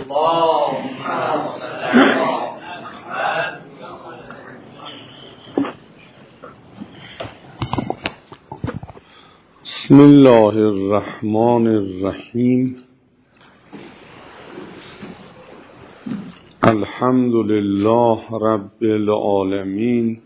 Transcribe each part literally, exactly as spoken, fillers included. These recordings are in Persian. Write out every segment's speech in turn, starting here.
بسم الله الرحمن الرحیم. الحمد لله رب العالمین.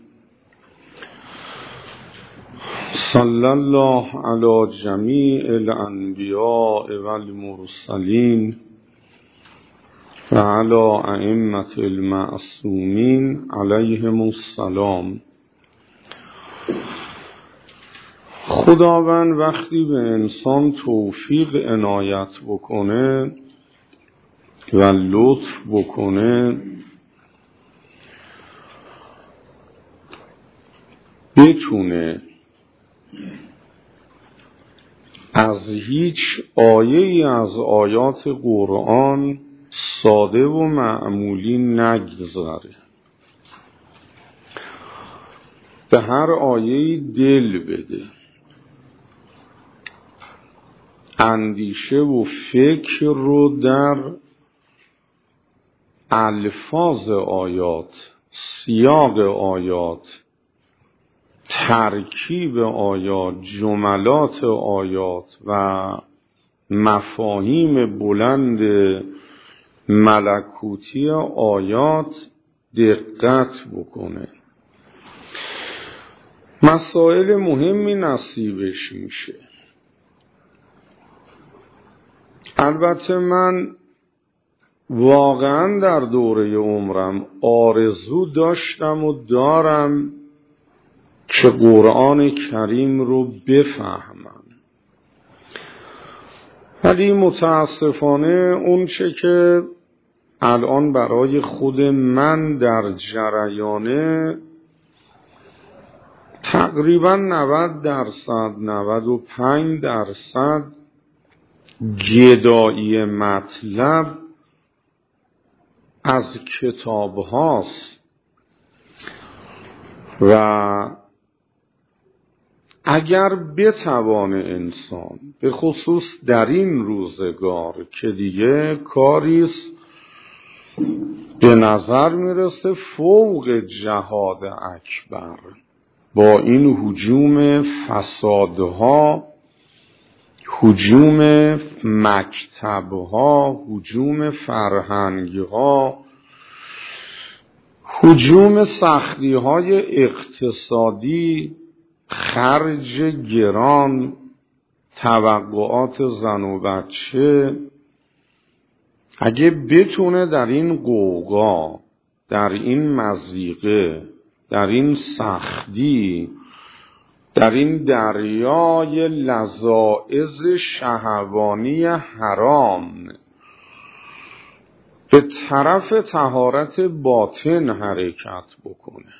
صلی الله علی جمیع الانبیاء والمرسلین و علی ائمة المعصومین علیهم السلام. خداوند وقتی به انسان توفیق عنایت بکنه و لطف بکنه، بتونه از هیچ آیه‌ای از آیات قرآن ساده و معمولی نگذره، به هر آیه‌ای دل بده، اندیشه و فکر رو در الفاظ آیات، سیاق آیات، ترکیب آیات، جملات آیات و مفاهیم بلند ملکوتی آیات دقت بکنه. مسائل مهمی نصیبش میشه. البته من واقعا در دوره عمرم آرزو داشتم و دارم که قرآن کریم رو بفهمم، ولی متاسفانه اون چه که الان برای خود من در جریانه، تقریبا نود درصد نود و پنج درصد گدایی مطلب از کتاب هاست و اگر بتوان انسان به خصوص در این روزگار که دیگه کاریست به نظر میرسه فوق جهاد اکبر، با این هجوم فسادها، هجوم مکتبها، هجوم فرهنگها، هجوم سختیهای اقتصادی، خرج گران، توقعات زن و بچه، اگه بتونه در این غوغا، در این مضیقه، در این سختی، در این دریای لذائذ شهوانی حرام به طرف طهارت باطن حرکت بکنه،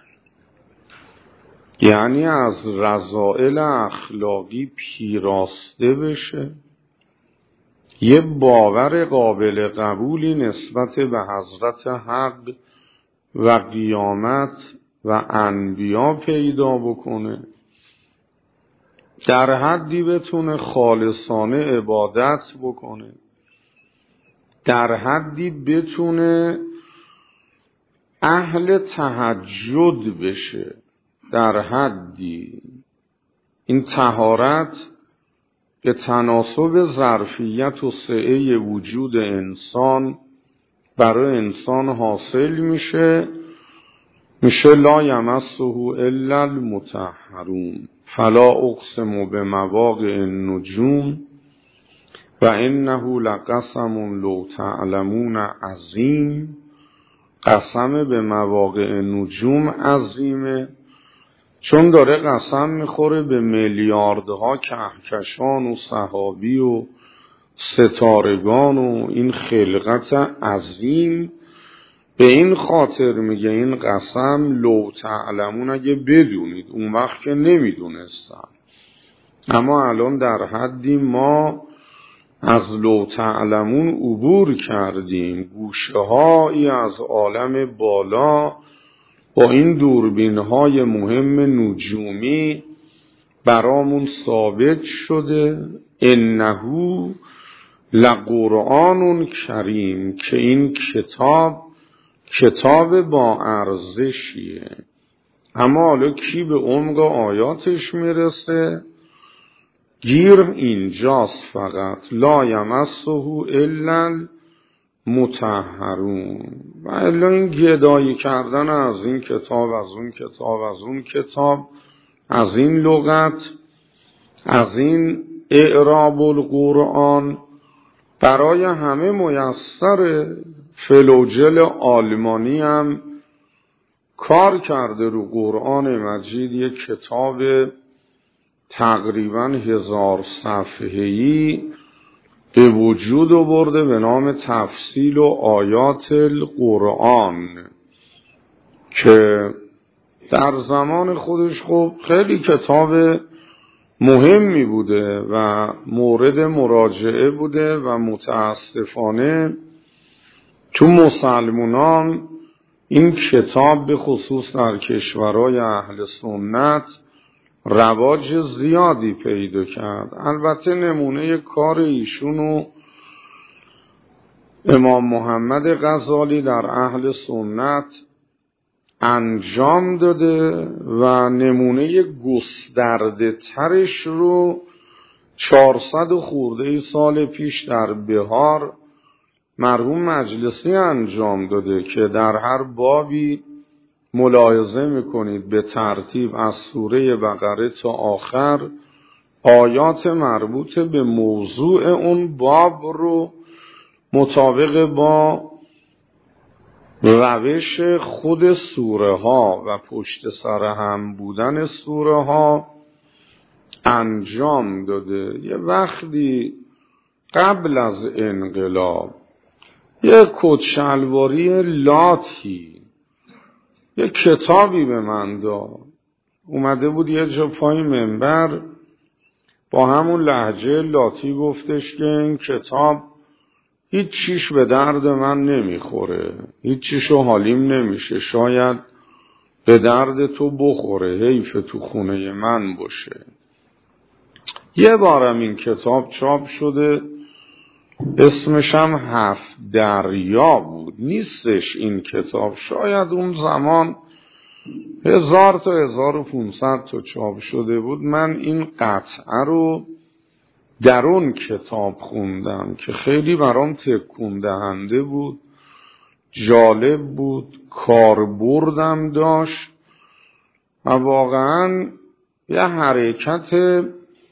یعنی از رذائل اخلاقی پیراسته بشه، یه باور قابل قبولی نسبت به حضرت حق و قیامت و انبیا پیدا بکنه، در حدی بتونه خالصانه عبادت بکنه، در حدی بتونه اهل تهجد بشه، در حدی این طهارت به تناسب ظرفیت و سعه وجود انسان برای انسان حاصل میشه، میشه لا یمسه الا المطهرون فلا اقسم بمواقع النجوم و انه لقسم لو تعلمون عظیم. قسم به مواقع نجوم عظیمه، چون داره قسم میخوره به میلیاردها کهکشان و سحابی و ستارگان و این خلقت عظیم. به این خاطر میگه این قسم لو تعلمون، اگه بدونید، اون وقت که نمیدونستم، اما الان در حدی ما از لو تعلمون عبور کردیم، گوشه هایی از عالم بالا با این دوربین های مهم نجومی برامون ثابت شده. انهو لقرآن کریم، که این کتاب کتاب با ارزشیه. اما حالا کی به عمق آیاتش میرسه؟ گیر اینجاست فقط، لا یمسه الا المطهرون. و الا این گدایی کردن از این کتاب از اون کتاب از اون کتاب، از این لغت، از این اعراب القرآن، برای همه میسره. فلوجل آلمانی هم کار کرده رو قرآن مجید، یک کتاب تقریبا هزار صفحه‌ای به وجود آورده به نام تفصیل و آیات القرآن، که در زمان خودش خب خیلی کتاب مهمی بوده و مورد مراجعه بوده و متاسفانه تو مسلمانان این کتاب به خصوص در کشورهای اهل سنت رواج زیادی پیدا کرد. البته نمونه کار ایشونو امام محمد غزالی در اهل سنت انجام داده و نمونه گسترده ترش رو چهارصد خورده سال پیش در بهار مرحوم مجلسی انجام داده، که در هر بابی ملاحظه میکنید به ترتیب از سوره بقره تا آخر آیات مربوط به موضوع اون باب رو مطابق با روش خود سوره ها و پشت سر هم بودن سوره ها انجام داده. یه وقتی قبل از انقلاب یه کتشلواری لاتی یه کتابی به من داد، اومده بود یه جا پای منبر با همون لهجه لاتی گفتش که این کتاب هیچ چیش به درد من نمیخوره، هیچ چیشو حالیم نمیشه، شاید به درد تو بخوره، حیف تو خونه من باشه. یه بارم این کتاب چاپ شده، اسمش هم هفت دریا بود، نیستش این کتاب، شاید اون زمان هزار تا هزار و پونصد تا چاپ شده بود. من این قطعه رو در اون کتاب خوندم که خیلی برام تکون دهنده بود، جالب بود، کاربردم داشت و واقعا یه حرکت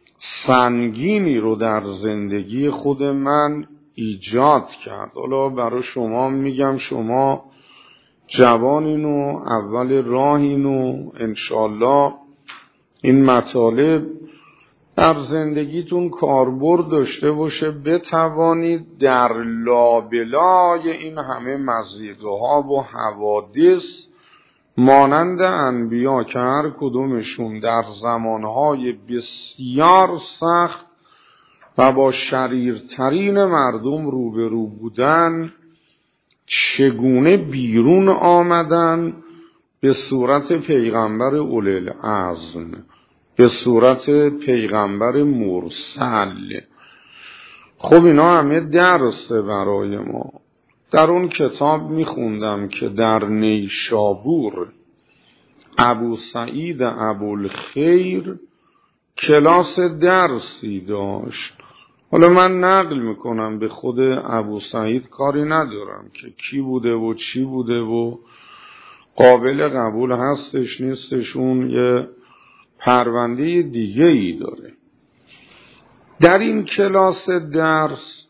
سنگینی رو در زندگی خود من ایجاد کرد. حالا برای شما میگم، شما جوانین و اول راهین و انشالله این مطالب در زندگیتون کاربرد داشته باشه، بتوانید در لابلای این همه مضیقه‌ها و حوادث مانند انبیا که هر کدومشون در زمانهای بسیار سخت و با شریرترین مردم روبرو بودن، چگونه بیرون آمدن به صورت پیغمبر اولوالعزم، به صورت پیغمبر مرسل. خب اینا همه درسه برای ما. در اون کتاب میخوندم که در نیشابور ابو سعید ابوالخیر کلاس درسی داشت. حالا من نقل میکنم، به خود ابو سعید کاری ندارم که کی بوده و چی بوده و قابل قبول هستش نیستش، اون یه پرونده دیگه ای داره. در این کلاس درس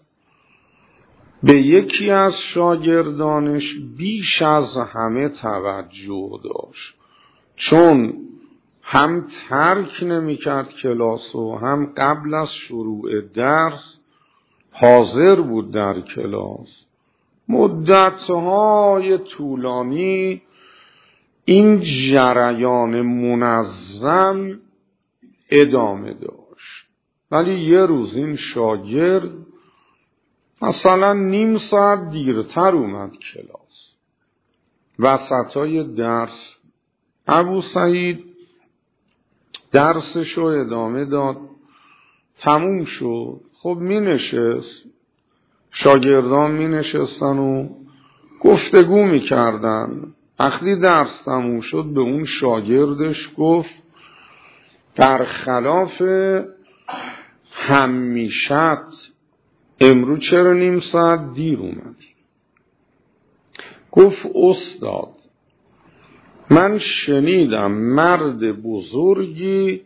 به یکی از شاگردانش بیش از همه توجه داشت، چون هم ترک نمی کرد کلاس و هم قبل از شروع درس حاضر بود در کلاس. مدتهای طولانی این جریان منظم ادامه داشت. ولی یه روز این شاگرد مثلا نیم ساعت دیرتر اومد کلاس، وسطای درس ابو سعید درسشو ادامه داد، تموم شد. خب می نشست، شاگردان می نشستن و گفتگو می کردن. وقتی درس تموم شد به اون شاگردش گفت برخلاف همیشت امروز چرا نیم ساعت دیر اومدی؟ گفت استاد من شنیدم مرد بزرگی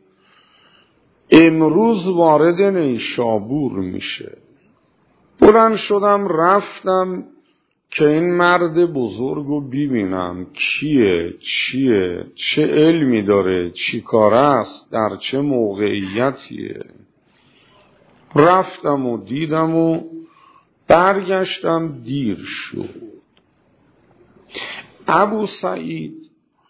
امروز وارد نیشابور میشه. بلند شدم رفتم که این مرد بزرگو ببینم کیه، چیه، چه علمی داره، چی کار است، در چه موقعیتیه. رفتم و دیدم و برگشتم دیر شد. ابو سعید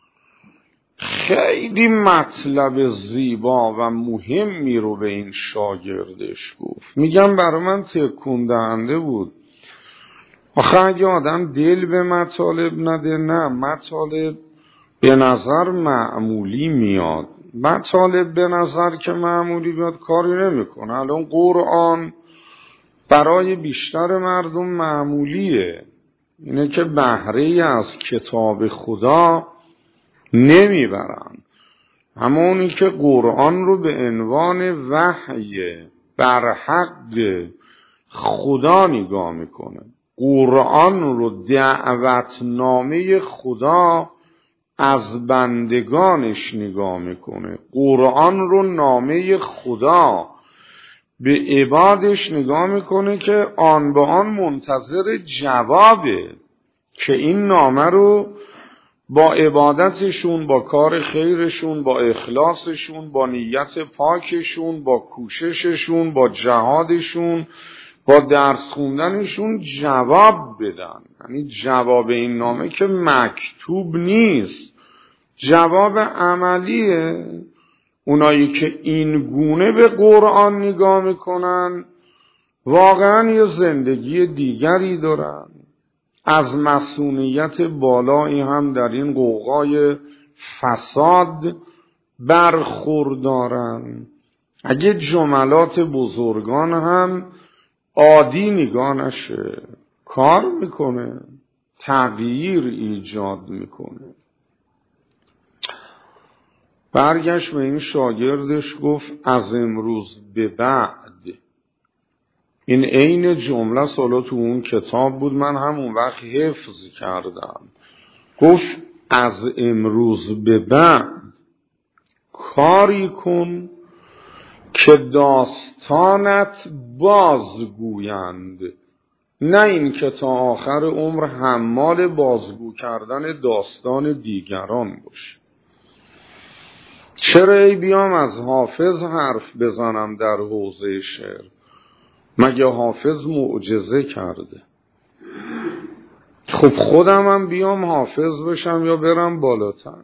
خیلی مطلب زیبا و مهمی رو به این شاگردش گفت. میگم برای من تکون دهنده بود. آخه اگه آدم دل به مطالب نده، نه مطالب به نظر معمولی میاد. مطالب به نظر که معمولی بیاد کاری نمیکنه. الان قرآن برای بیشتر مردم معمولیه، اینه که بهره از کتاب خدا نمیبرن. همونی که قرآن رو به عنوان وحی برحق خدا نگاه میکنه، قرآن رو دعوتنامه خدا از بندگانش نگاه میکنه، قرآن رو نامه خدا به عبادش نگاه میکنه که آن به آن منتظر جوابه که این نامه رو با عبادتشون، با کار خیرشون، با اخلاصشون، با نیت پاکشون، با کوشششون، با جهادشون، با درس خوندنشون جواب بدن. یعنی جواب این نامه که مکتوب نیست، جواب عملیه. اونایی که این گونه به قرآن نگاه میکنن واقعا یه زندگی دیگری دارن، از مسئولیت بالایی هم در این غوغای فساد برخوردارن. اگه جملات بزرگان هم عادی نگاه نشه، کار میکنه، تغییر ایجاد میکنه. برگشت به این شاگردش گفت از امروز به بعد، این عین جمله سالا تو اون کتاب بود، من همون وقت حفظ کردم. گفت از امروز به بعد کاری کن که داستانت بازگویند، نه این که تا آخر عمر حمال بازگو کردن داستان دیگران باشه. چرا ای بیام از حافظ حرف بزنم در حوزه شعر؟ مگه حافظ معجزه کرده؟ خب خودم هم بیام حافظ بشم یا برم بالاتر؟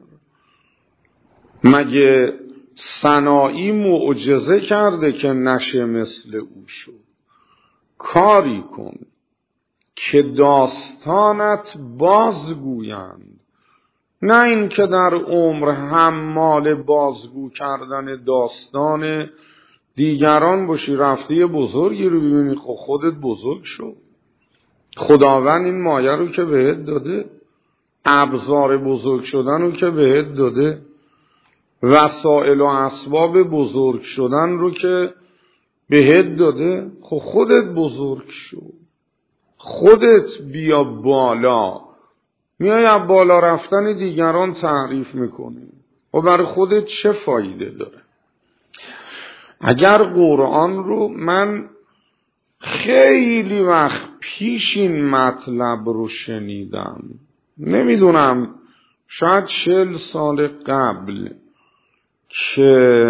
مگه سنایی معجزه کرده که نشه مثل او شد؟ کاری کن که داستانت بازگویند، نه این که در عمر حمال بازگو کردن داستان دیگران باشی. رفته بزرگی رو ببینی، خب خودت بزرگ شو. خداوند این مایه رو که بهت داده، ابزار بزرگ شدن رو که بهت داده، وسائل و اسباب بزرگ شدن رو که بهت داده، خب خودت بزرگ شو، خودت بیا بالا. میای از بالا رفتن دیگران تعریف میکنی، و برای خودت چه فایده داره؟ اگر قرآن رو، من خیلی وقت پیش این مطلب رو شنیدم، نمیدونم شاید چهل سال قبل، که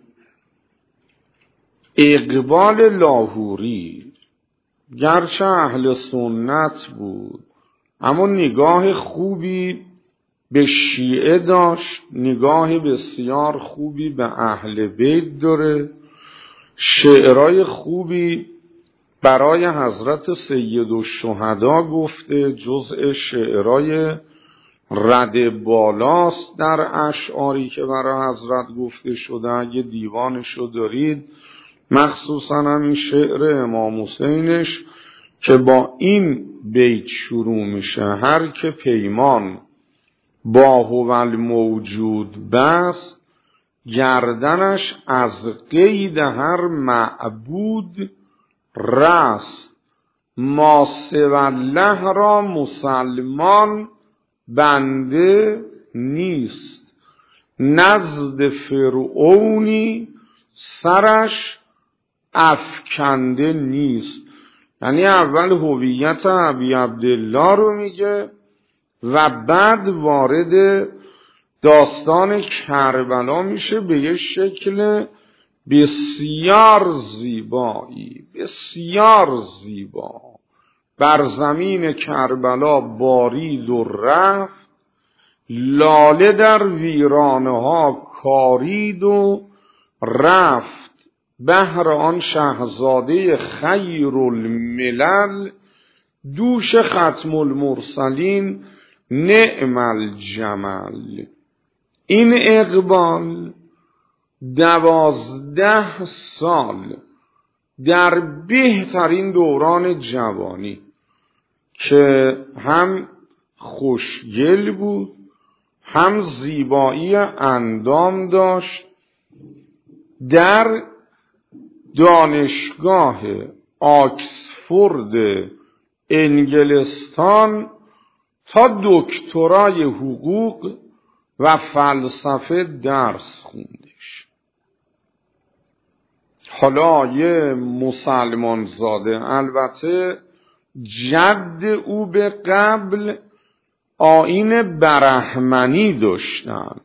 اقبال لاهوری گرچه اهل سنت بود اما نگاه خوبی به شیعه داشت، نگاه بسیار خوبی به اهل بیت داره، شعرهای خوبی برای حضرت سید الشهدا گفته، جزء شعرهای رد بالاست در اشعاری که برای حضرت گفته شده. اگه دیوانشو دارید، مخصوصا همین شعر امام حسینش که با این بیت شروع میشه: هر که پیمان با هو الموجود بس، گردنش از قید هر معبود رست. ما سوی الله را مسلمان بنده نیست، نزد فرعونی سرش افکنده نیست. یعنی اول هویت ابی عبدالله رو میگه و بعد وارد داستان کربلا میشه به یه شکل بسیار زیبایی، بسیار زیبا. بر زمین کربلا بارید و رفت، لاله در ویرانه ها کارید و رفت. بهر آن شهزاده خیر الملل، دوش ختم المرسلین نعم الجمل. این اقبال دوازده سال در بهترین دوران جوانی که هم خوشگل بود، هم زیبایی اندام داشت، در دانشگاه آکسفورد انگلستان تا دکترای حقوق و فلسفه درس خوندش. حالا یه مسلمان زاده، البته جد او به قبل آیین برهمنی داشتن،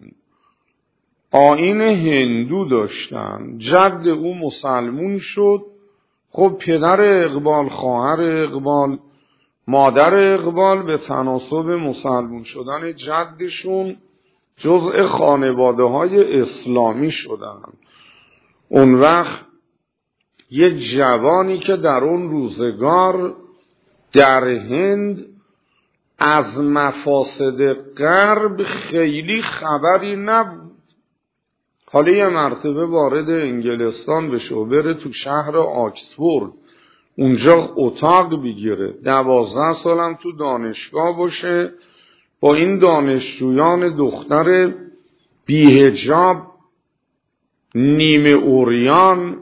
آیین هندو داشتن. جد او مسلمون شد. خب پدر اقبال، خواهر اقبال، مادر اقبال به تناسب مسلمون شدن جدشون جزء خانواده های اسلامی شدن. اون وقت یه جوانی که در اون روزگار در هند از مفاسد غرب خیلی خبری نبود، حالا یه مرتبه وارد انگلستان بشه، بره تو شهر آکسفورد، اونجا اتاق بگیره، دوازده سالم تو دانشگاه باشه، با این دانشجویان دختر بی‌حجاب نیمه اوریان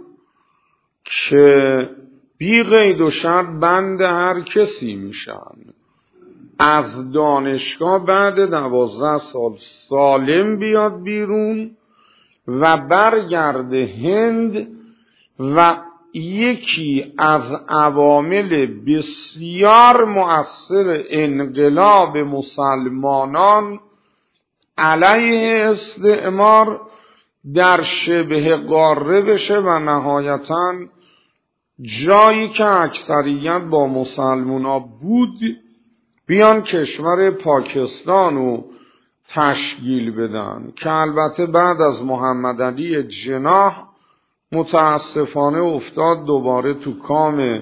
که بی قید و شرط بند هر کسی میشن، از دانشگاه بعد دوازده سال سالم بیاد بیرون و برگرده هند و یکی از عوامل بسیار مؤثر انقلاب مسلمانان علیه استعمار در شبه قاره بشه و نهایتاً جایی که اکثریت با مسلمونا بود بیان کشور پاکستان رو تشکیل بدن، که البته بعد از محمد علی جناح متاسفانه افتاد دوباره تو کام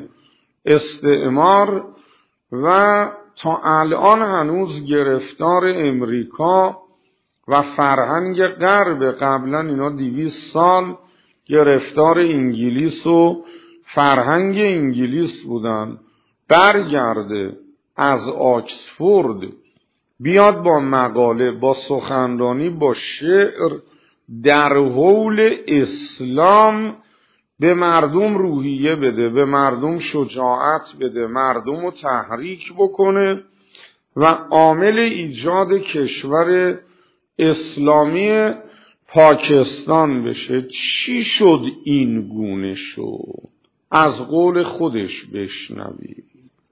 استعمار و تا الان هنوز گرفتار امریکا و فرهنگ غرب. قبلا اینا دویست سال گرفتار انگلیس و فرهنگ انگلیس بودن. برگرده از آکسفورد بیاد با مقاله، با سخنرانی، با شعر در حول اسلام به مردم روحیه بده، به مردم شجاعت بده، مردم رو تحریک بکنه و عامل ایجاد کشور اسلامی پاکستان بشه. چی شد این گونه شد؟ از قول خودش بشنوید.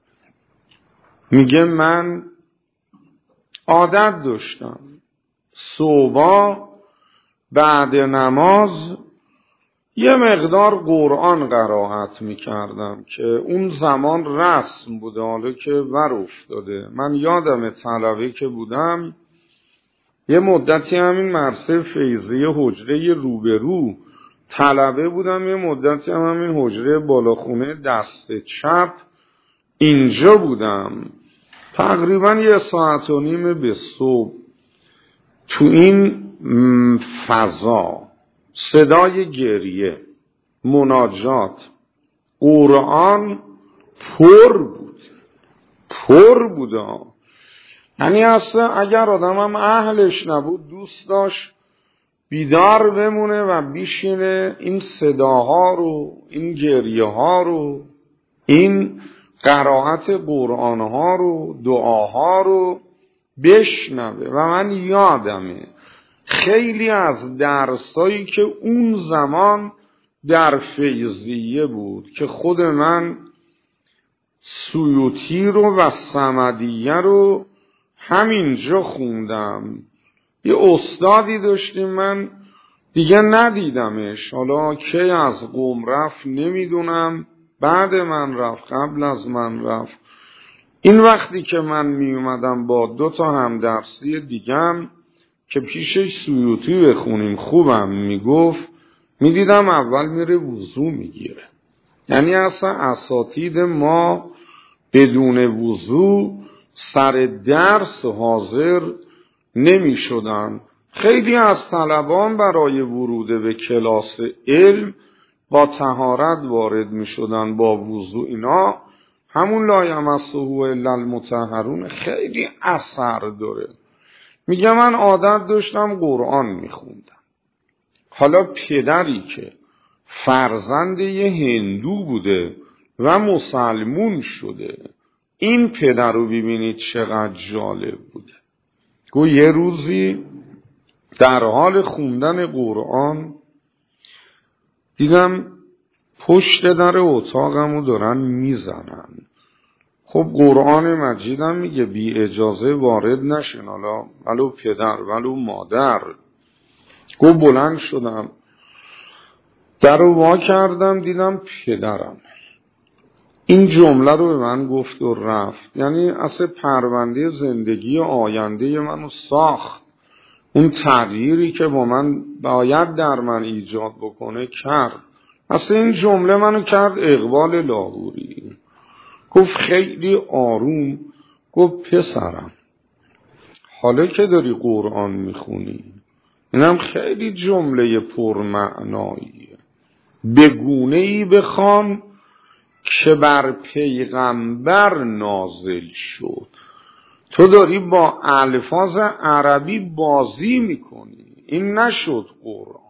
میگه من عادت داشتم صبح بعد نماز یه مقدار قرآن قرائت میکردم که اون زمان رسم بوده، حالا که ور افتاده. من یادم طلبه که بودم یه مدتی همین مرسه فیضی حجره روبرو طلبه بودم، یه مدتی هم همین حجره بالاخونه دست چپ اینجا بودم. تقریبا یه ساعت و نیم به صبح تو این فضا صدای گریه، مناجات، قرآن پر بود. پر بوده. یعنی اصلا اگر آدمم اهلش نبود دوست داشت بیدار بمونه و بیشینه این صداها رو، این گریه ها رو، این قرائت قرآن ها رو، دعاها رو بشنوه. و من یادمه خیلی از درسایی که اون زمان در فیضیه بود که خود من سیوطی رو و صمدیه رو همینجا خوندم. یه استادی داشتیم، من دیگه ندیدمش، حالا کی از قم رفت نمیدونم، بعد من رفت قبل از من رفت. این وقتی که من می اومدم با دو تا همدرسی دیگم که پیشش سیوطی بخونیم خوبم میگفت، میدیدم اول میره وضو میگیره. یعنی اصلا اساتید ما بدون وضو سر درس حاضر نمی شدن. خیلی از طلبان برای ورود به کلاس علم با طهارت وارد می شدن، با وضو. اینا همون لا یمسه الا المطهرون خیلی اثر داره. میگه من عادت داشتم قرآن می خوندم. حالا پدری که فرزند یه هندو بوده و مسلمون شده، این پدر رو ببینید چقدر جالب بوده. گو یه روزی در حال خوندن قرآن دیدم پشت در اتاقمو دارن میزنن. خب قرآن مجیدم میگه بی اجازه وارد نشین، حالا ولو پدر ولو مادر. گو بلند شدم در رو وا کردم، دیدم پدرم این جمله رو به من گفت و رفت. یعنی اصلا پرونده زندگی آینده منو ساخت. اون تغییری که با من باید در من ایجاد بکنه کرد. اصلا این جمله منو کرد اقبال لاهوری. گفت خیلی آروم، گفت پسرم حالا که داری قرآن میخونی، اینم خیلی جمله پرمعناییه، به گونه‌ای بخوان که بر پیغمبر نازل شد. تو داری با الفاظ عربی بازی میکنی، این نشد قرآن.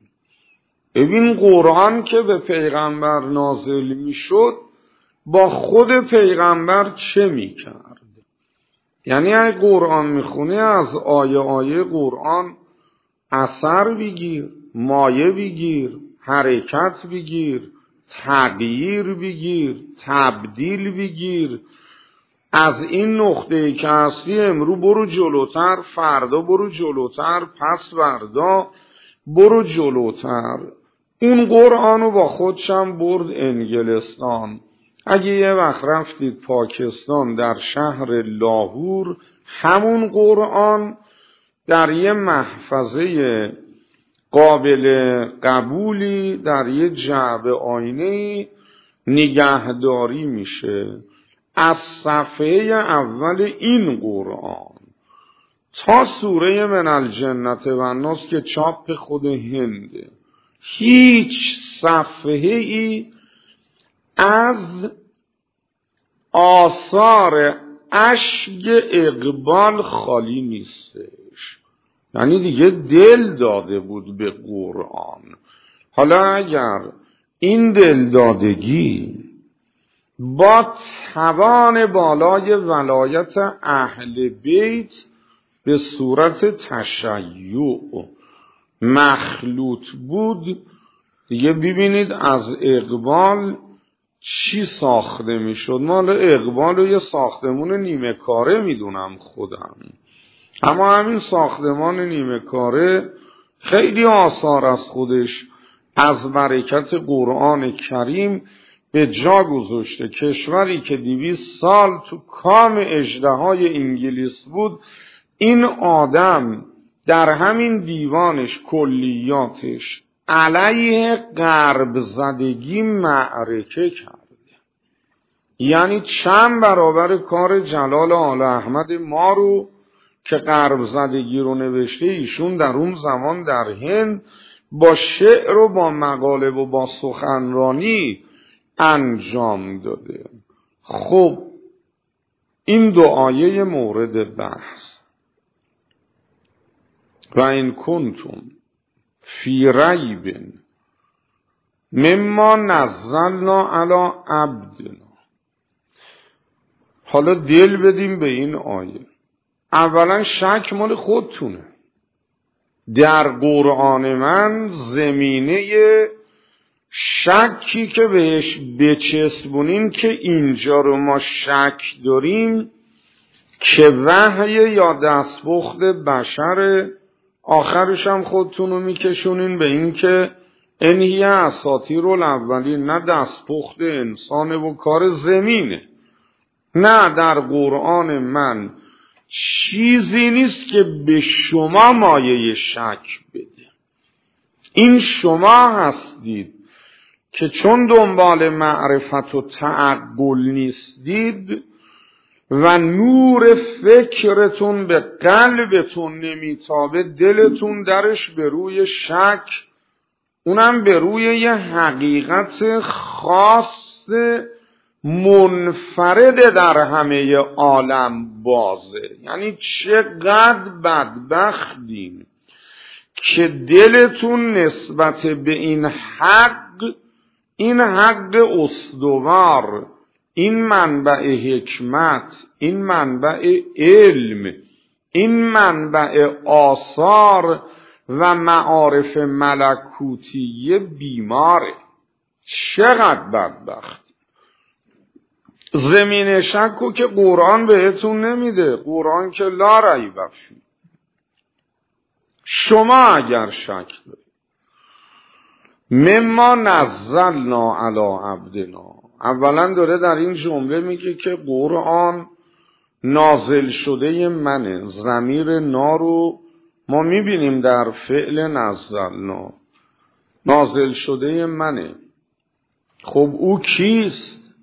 ببین قرآن که به پیغمبر نازل میشد با خود پیغمبر چه میکرد. یعنی اگه قرآن میخونی از آیه آیه قرآن اثر بگیر، مایه بگیر، حرکت بگیر، تغییر بگیر، تبدیل بگیر. از این نقطه‌ای که هستی امرو برو جلوتر، فردا برو جلوتر، پس فردا برو جلوتر. اون قرآنو با خودشم برد انگلستان. اگه یه وقت رفتید پاکستان در شهر لاهور، همون قرآن در یه محفظه قابل قبولی در یه جعبه آینه‌ای نگهداری میشه. از صفحه اول این قرآن تا سوره من الجنة و الناس که چاپ خود هنده، هیچ صفحه ای از آثار اشک اقبال خالی نیستش. یعنی دیگه دل داده بود به قرآن. حالا اگر این دل دادگی با توان بالای ولایت اهل بیت به صورت تشیع مخلوط بود، دیگه ببینید از اقبال چی ساخته می شد. مال اقبال رو یه ساختمون نیمه کاره می دونم خودم، اما همین ساختمان نیمه کاره خیلی آثار از خودش از برکت قرآن کریم به جا گذاشته. کشوری که دویست سال تو کام اژدهای انگلیس بود، این آدم در همین دیوانش کلیاتش علیه غرب زدگی معرکه کرده. یعنی چند برابر کار جلال آل احمد ما رو که غرب زدگی رو نوشته، ایشون در اون زمان در هند با شعر و با مقاله و با سخنرانی انجام داده. خب این دو آیه مورد بحث. و این کنتم فی ریب مما نزلنا علی عبدنا. حالا دل بدیم به این آیه. اولا شک مال خودتونه. در قرآن من زمینه شکی که بهش بچسبونیم که اینجا رو ما شک داریم که وحی یا دستپخت بشر، آخرش هم خودتون رو میکشونین به این که انهی اساطیر الاولین، نه دستپخت انسانه و کار زمینه. نه، در قرآن من چیزی نیست که به شما مایه شک بده. این شما هستید که چون دنبال معرفت و تعقل نیستید و نور فکرتون به قلبتون نمیتابه، دلتون درش به روی شک، اونم به روی یه حقیقت خاص منفرد در همه عالم بازه. یعنی چقدر بدبختین که دلتون نسبت به این حق، این حق استوار، این منبع حکمت، این منبع علم، این منبع آثار و معارف ملکوتی بیماره. چقدر بدبخت. زمین شکو که قرآن بهتون نمیده. قرآن که لا ریب فیه. شما اگر شک دارید مما نزلنا علی عبدنا، اولا داره در این جمله میگه که قرآن نازل شده منه. ضمیر نا رو ما میبینیم در فعل نزلنا، نازل شده منه. خب او کیست؟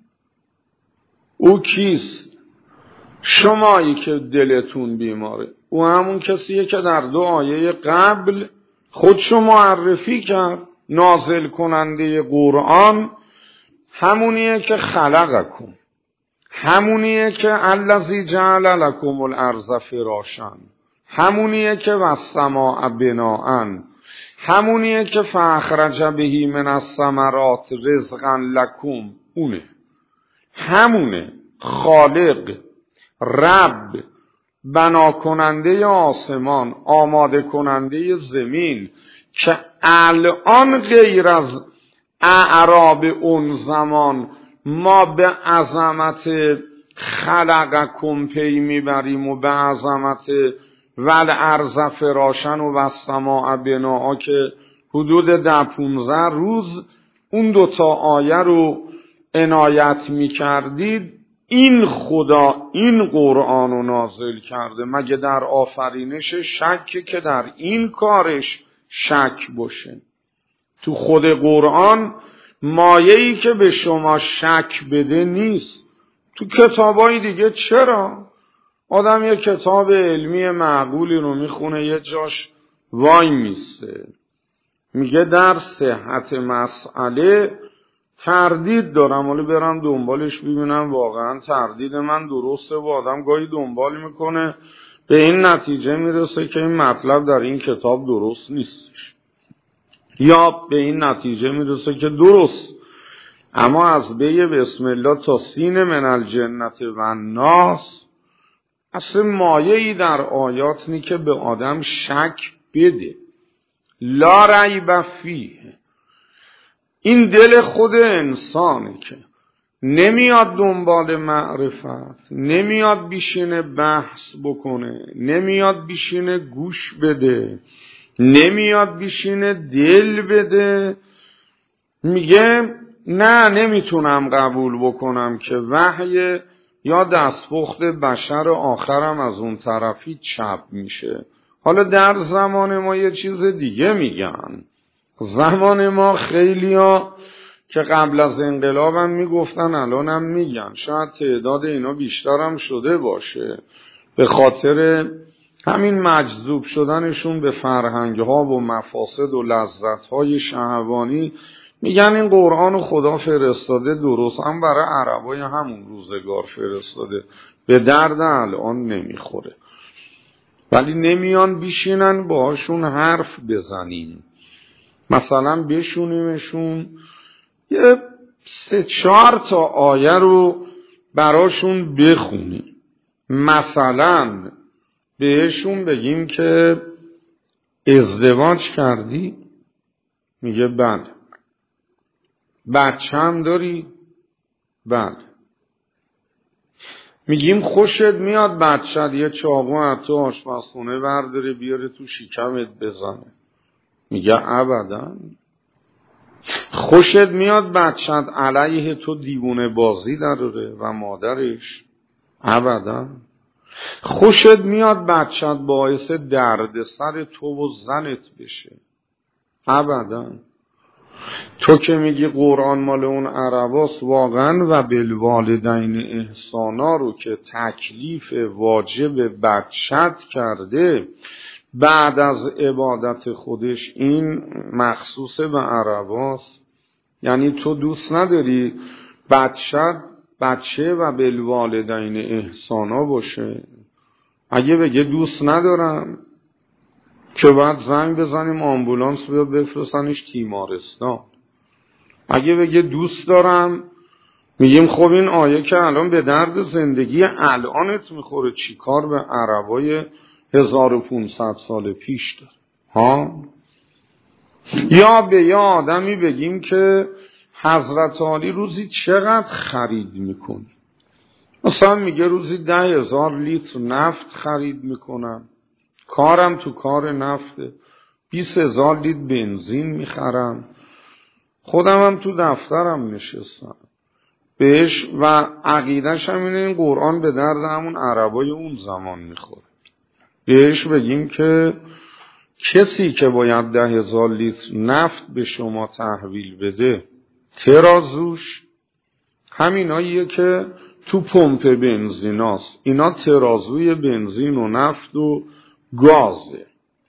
او کیست؟ شمایی که دلتون بیماره. او همون کسیه که در دو آیه قبل خودشو معرفی کرد. نازل کننده قرآن همونیه که خلقکم، همونیه که الذی جعل لکم الارض فراشا، همونیه که والسماء بناء، همونیه که فاخرج به من الثمرات رزقا لکم. اونه، همونه، خالق، رب، بنا کننده آسمان، آماده کننده زمین، که الان غیر از اعراب اون زمان ما به عظمت خلقکم پی میبریم و به عظمت والارض فراشن و والسماء بناء که حدود ده پونزده روز اون دوتا آیه رو عنایت میکردید. این خدا این قرآن رو نازل کرده. مگه در آفرینش شک که در این کارش شک باشه؟ تو خود قرآن مایه‌ای که به شما شک بده نیست. تو کتابای دیگه چرا؟ آدم یه کتاب علمی معقولی رو میخونه، یه جاش وای میسته، میگه در صحت مسئله تردید دارم، ولی برم دنبالش ببینم واقعا تردید من درسته. و آدم گاهی دنبال میکنه به این نتیجه میرسه که این مطلب در این کتاب درست نیستش، یا به این نتیجه میرسه که درست. اما از بی بسم الله تا سین من الجنت و الناس اصلا مایه‌ای در آیات نی که به آدم شک بده. لا ریب فیه. این دل خود انسانه که نمیاد دنبال معرفت، نمیاد بیشینه بحث بکنه، نمیاد بیشینه گوش بده، نمیاد بیشینه دل بده. میگه نه، نمیتونم قبول بکنم که وحی یا دستپخت بشر آخرم از اون طرفی چپ میشه. حالا در زمان ما یه چیز دیگه میگن. زمان ما خیلی ها که قبل از انقلابم میگفتن الانم میگن، شاید تعداد اینا بیشترم شده باشه، به خاطر همین مجذوب شدنشون به فرهنگ ها و مفاسد و لذت های شهوانی، میگن این قرآن خدا فرستاده، درست هم برای عربای همون روزگار فرستاده. به درد الان نمیخوره. ولی نمیان بیشینن باهاشون حرف بزنیم، مثلا بشونیمشون یه سه چهار تا آیه رو براشون بخونیم، مثلا بهشون بگیم که ازدواج کردی؟ میگه بله. بچه هم داری؟ بله. میگیم خوشت میاد بچت یه چاقو از تو آشپزخونه برداره بیاره تو شکمت بزنه؟ میگه ابدا. خوشت میاد بچت علیه تو دیوونه بازی داره و مادرش؟ ابدا. خوشت میاد بچت باعث درد سر تو و زنت بشه؟ ابدا. تو که میگی قرآن مال اون عرباست، واقعا و بالوالدین احسانا رو که تکلیف واجب بچت کرده بعد از عبادت خودش، این مخصوص به عرباست. یعنی تو دوست نداری بچت بچه و بالوالدین احسانا باشه؟ اگه بگه دوست ندارم که بعد زنگ بزنیم آمبولانس بیاد بفرستنش تیمارستان. اگه بگه دوست دارم میگیم خب این آیه که الان به درد زندگی الانت میخوره، چی کار به عربای هزار و پونصد سال پیش داره؟ ها؟ یا به یه آدمی بگیم که حضرت علی روزی چقدر خرید میکنی؟ مثلا میگه روزی ده هزار لیتر نفت خرید میکنم، کارم تو کار نفته، بیست هزار لیتر بنزین میخرم، خودم هم تو دفترم نشستم بهش و عقیدش هم اینه این قرآن به درد همون عربای اون زمان میخوره. بهش بگیم که کسی که باید ده هزار لیتر نفت به شما تحویل بده، ترازوش همیناییه که تو پمپ بنزیناست، اینا ترازوی بنزین و نفت و گازه.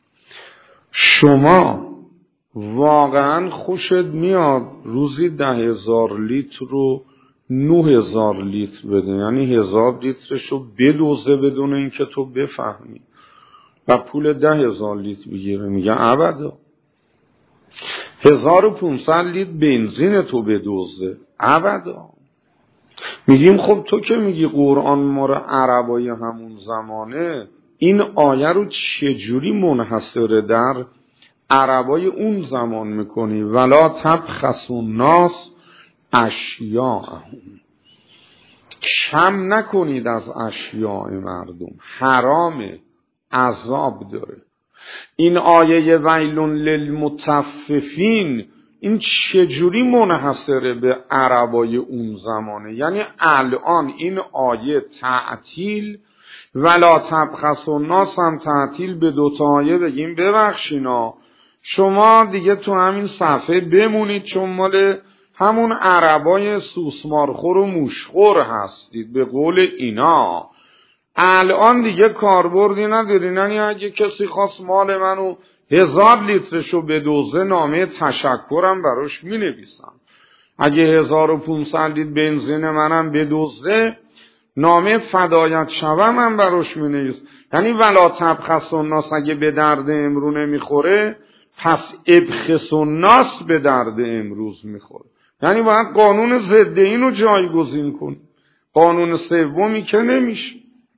شما واقعا خوشت میاد روزی ده هزار لیتر رو نه هزار لیتر بده، یعنی هزار لیترشو بدوزه بدون اینکه تو بفهمی و پول ده هزار لیتر بگیره؟ میگه ابدا. هزار و پونصد لیتر بنزین تو بدوزه؟ ابدا. میگیم خب تو که میگی قرآن ما رو عربای همون زمانه، این آیه رو چجوری منحصر در عربای اون زمان میکنی؟ ولا تبخسوا الناس اشیاءهم، کم نکنید از اشیاء مردم، حرامه، عذاب داره. این آیه ویل للمطففین این چجوری منحصره به عربای اون زمانه؟ یعنی الان این آیه تعطیل، ولا تبخسوا الناس هم تعطیل، به دوتا آیه بگیم ببخشینا شما دیگه تو همین صفحه بمونید چون مال همون عربای سوسمارخور و موشخور هستید به قول اینا، الان دیگه کاربردی ندارین. یعنی اگه کسی خواست مال منو هزار لیترشو به دوزه نامه تشکرم براش می نویسم، اگه هزار و پونصد لیتر بنزین منم به دوزه نامه فدایت شوم من براش می نویسم. یعنی ولا تبخسوا الناس اگه به درد امرو نمیخوره، پس ابخسوا الناس به درد امروز میخوره. یعنی باید قانون ضد اینو جایگزین کن، قانون سومی که نمیشه.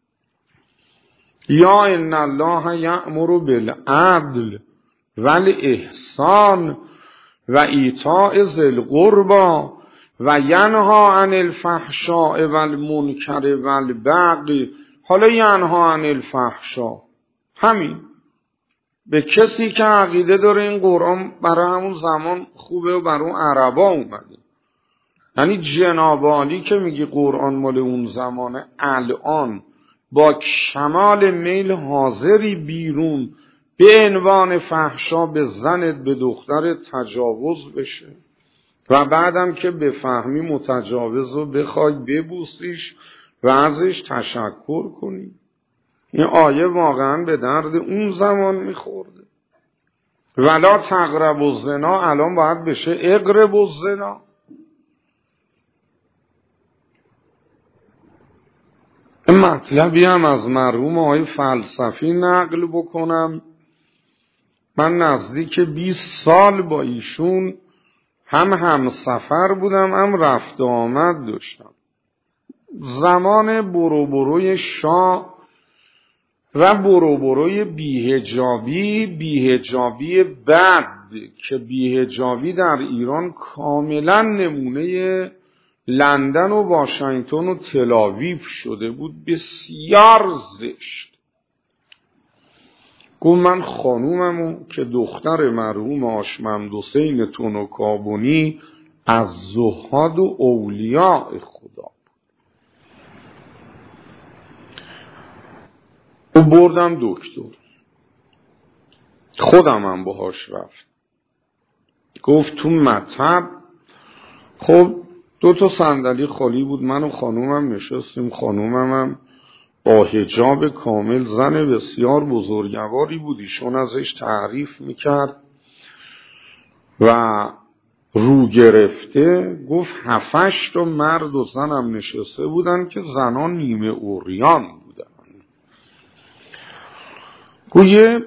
یا ان الله یأمر بالعدل والاحسان و ایتاء ذی القربى و ینها عن الفحشاء والمنکر والبغی. حالا ینها عن الفحشاء همین به کسی که عقیده داره این قرآن برای همون زمان خوبه و برای اون عربا اومده. یعنی جناب عالی که میگی قرآن مال اون زمانه، الان با کمال میل حاضری بیرون به عنوان فحشا به زنت به دخترت تجاوز بشه و بعدم که بفهمی متجاوز رو بخوای ببوسیش و ازش تشکر کنی. این آیه واقعا به درد اون زمان میخورده. ولا تقربوا الزنا الان باید بشه اقربوا الزنا. مطلبی هم از مرحوم آقای فلسفی نقل بکنم. من نزدیک بیست سال با ایشون هم همسفر بودم هم رفت و آمد داشتم. زمان برو بروی شاه و برو بروی بیهجابی، بیهجابی بد که بیهجابی در ایران کاملا نمونه لندن و واشنگتن و تلاویو شده بود، بسیار زشت. گفت من خانوممو که دختر مرحوم آشممد حسین تونوکابونی از زهاد و اولیاء خدا و بردم دکتر، خودم هم باهاش رفت. گفت تو مطب، خب دو تا صندلی خالی بود، من و خانومم نشستیم. خانومم هم با حجاب کامل، زن بسیار بزرگواری بود، ایشون ازش تعریف میکرد و رو گرفته. گفت هفتش تا مرد و زنم نشسته بودن که زنان نیمه عریان بودن. گویه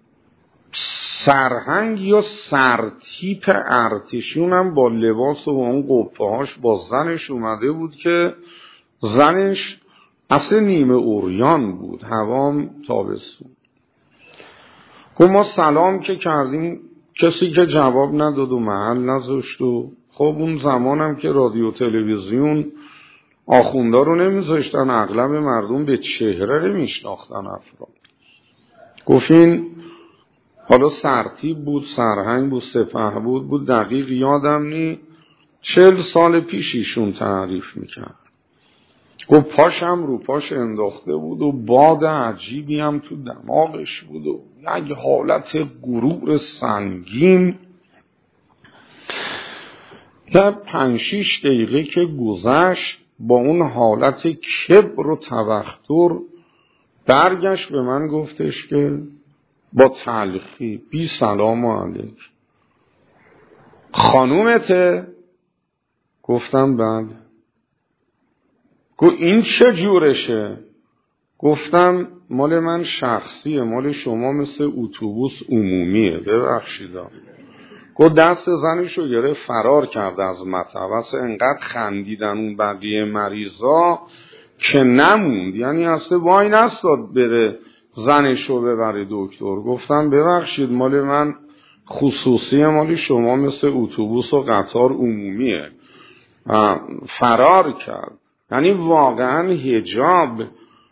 سرهنگ یا سرتیپ ارتشیون هم با لباس و اون قبه هاش با زنش اومده بود که زنش اصلا نیمه عریان بود، هوام تابستون. گفت ما سلام که کردیم کسی که جواب نداد و محل نذاشت و خب اون زمانم که رادیو تلویزیون آخوندا رو نمیذاشتن، اغلب مردم به چهره نمیشناختن افراد. گفت این حالا سرتیپ بود، سرهنگ بود، سپه بود بود دقیق یادم نی، چل سال پیش ایشون تعریف میکرد. گفت پاشم رو پاش انداخته بود و باد عجیبی هم تو دماغش بود و یک حالت غرور سنگین که پنج شیش دقیقه که گذشت با اون حالت کبر و تبختر برگشت به من گفتش که با تلخی بی سلام علیک خانومته؟ گفتم بله. گفت این چه جورشه؟ گفتم مال من شخصیه، مال شما مثل اتوبوس عمومیه، ببخشیدا. گفت دست زنشو گرفت فرار کرد از مطبس. انقدر خندیدن اون بقیه مریضا که نموند، یعنی اصلا وای نستاد بره زنشو ببره دکتر. گفتم ببخشید مال من خصوصیه، مال شما مثل اتوبوس و قطار عمومیه. فرار کرد. یعنی واقعا حجاب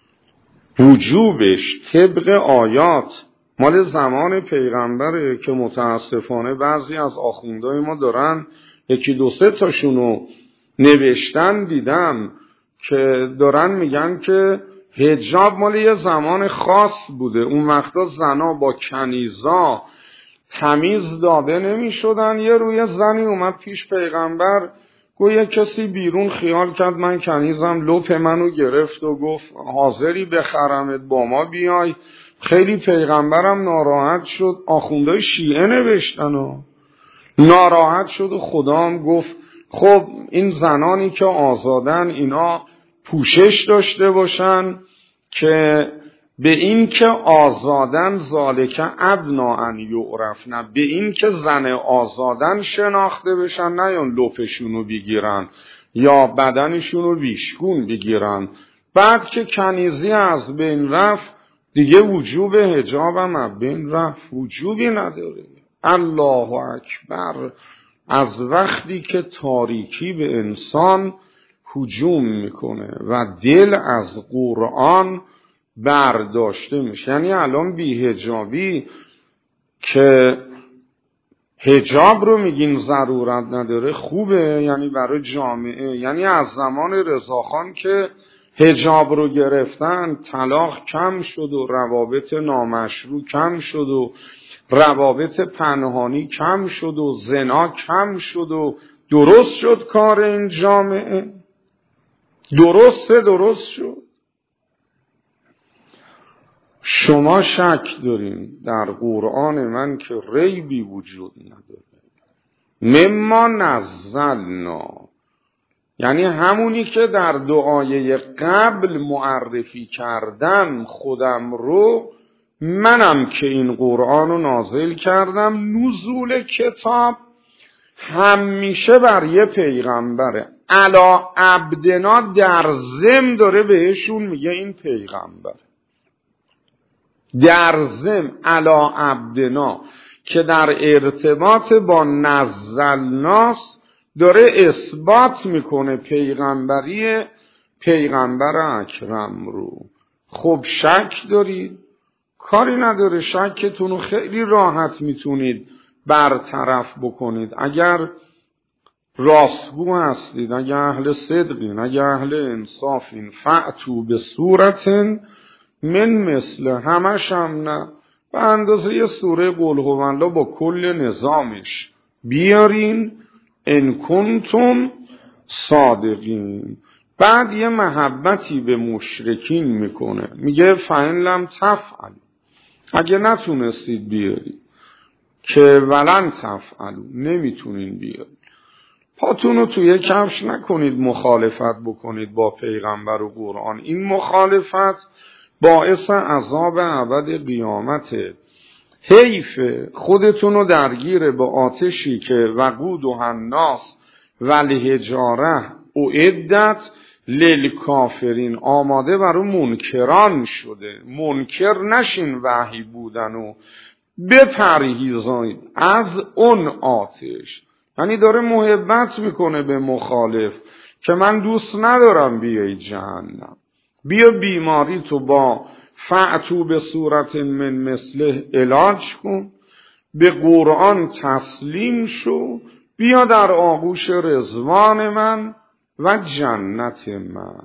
وجوبش طبق آیات مال زمان پیغمبره که متاسفانه بعضی از آخوندهای ما دارن یکی دو سه تاشونو نوشتن دیدم که دارن میگن که حجاب مال یه زمان خاص بوده، اون وقتا زنا با کنیزا تمیز داده نمی شدن. یه روی زنی اومد پیش پیغمبر، گویا کسی بیرون خیال کرد من کنیزم، لپ منو گرفت و گفت حاضری بخرمت با ما بیای. خیلی پیغمبرم ناراحت شد، آخوندهای شیعه نوشتن و ناراحت شد و خدام گفت خب این زنانی که آزادن اینا پوشش داشته باشن که به این که آزادن ذالک ادنا ان یعرفن، به این که زن آزادن شناخته بشن، نه یا لپشونو بگیرن یا بدنشونو بیشگون بگیرن. بعد که کنیزی از بین رفت دیگه وجوب حجاب هم از بین رفت، وجوبی نداره. الله اکبر. از وقتی که تاریکی به انسان هجوم میکنه و دل از قرآن برداشته میشه، یعنی الان بی‌حجابی که حجاب رو میگین ضرورت نداره خوبه، یعنی برای جامعه، یعنی از زمان رضاخان که حجاب رو گرفتن طلاق کم شد و روابط نامشروع کم شد و روابط پنهانی کم شد و زنا کم شد و درست شد کار این جامعه. درسته درست شد. شما شک دارین در قرآن من که ریبی وجود نداره. مما نزلنا، یعنی همونی که در دعای قبل معرفی کردم خودم رو، منم که این قرآن رو نازل کردم. نزول کتاب همیشه بر یه پیغمبره. علا عبدنا در ضمن داره بهشون میگه این پیغمبر. در ضمن علا عبدنا که در ارتباط با نزلناس داره اثبات میکنه پیغمبری پیغمبر اکرم رو. خب شک دارید؟ کاری نداره، شکتون رو خیلی راحت میتونید برطرف بکنید. اگر راستگو هستید، اگر اهل صدقین، اگر اهل انصافین، فأتو به صورت من مثل، همش هم نه، به اندازه یه سوره قل هو الله با کل نظامش بیارین، ان کنتم صادقین. بعد یه محبتی به مشرکین میکنه، میگه فإن لم تفعلوا، اگه نتونستید بیارید، که ولن تفعلوا، نمیتونین بیارید، پاتون رو توی کفش نکنید مخالفت بکنید با پیغمبر و قرآن. این مخالفت باعث عذاب ابد قیامته. حیف خودتون رو درگیر به آتشی که وقود و الناس و الحجاره اعدت للکافرین، آماده برای منکران شده. منکر نشین وحی بودن و بپرهیزید از اون آتش. یعنی داره محبت میکنه به مخالف که من دوست ندارم بیای جهنم، بیا بیماری تو با فأتو به صورت من مثله علاج کن، به قرآن تسلیم شو، بیا در آغوش رضوان من و جنت من.